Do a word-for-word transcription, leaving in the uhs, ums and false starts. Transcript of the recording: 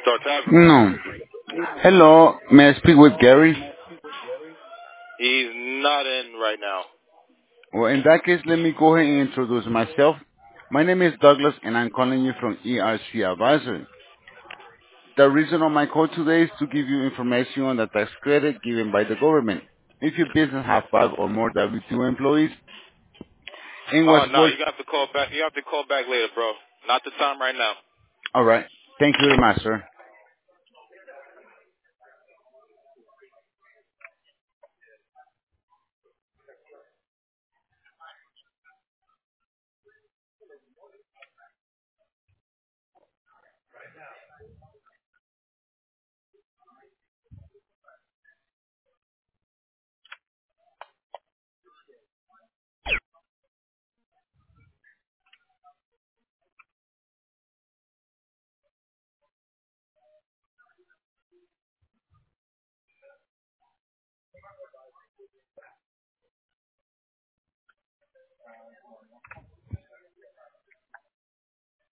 Start Tavern. No. Hello, may I speak with Gary? He's not in right now. Well, in that case, let me go ahead and introduce myself. My name is Douglas, and I'm calling you from E R C Advisory. The reason of my call today is to give you information on the tax credit given by the government. If your business has five or more W two employees and was Oh no, work, you have to call back. You have to call back later, bro. Not the time right now. all right. Thank you very much, sir.